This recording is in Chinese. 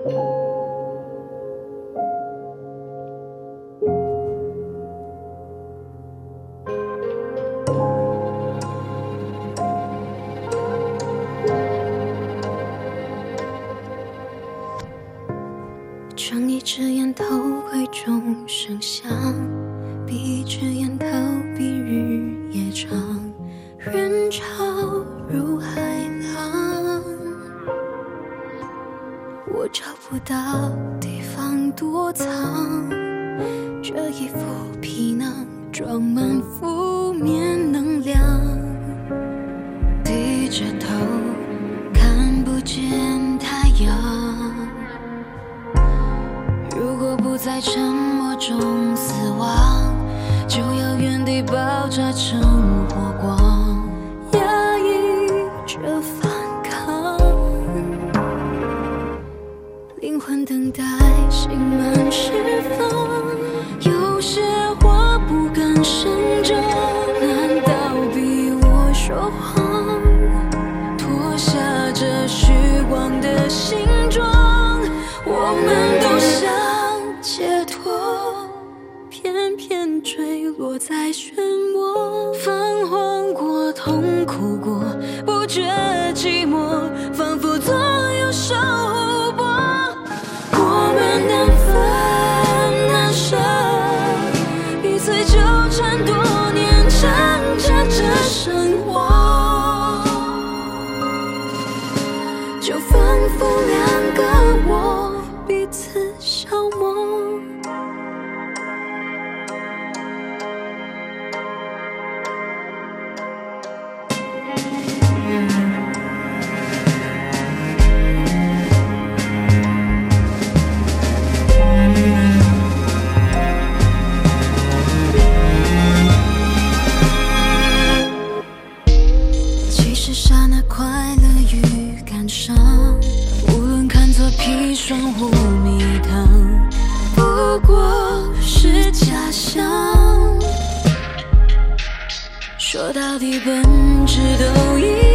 睁一只眼头会众生相，闭一只眼逃避日夜长，人潮如海浪，我找不到地方躲藏，这一副皮囊装满负面能量，低着头看不见太阳，如果不在沉默中死亡，就要原地爆炸成火光，压抑着反抗，灵魂等待心满释放，有些话不敢声张，难道逼我说谎，脱下这虚妄的形状，我们都想解脱，偏偏坠落在漩涡，泛黄过，痛苦过，不觉寂寞，仿佛左右手握，我们难分难舍，彼此纠缠多年，挣扎着生活，就仿佛两个我彼此消磨。其实刹那快乐与感伤，无论看作砒霜或蜜糖，不过是假象，说到底本质都一样。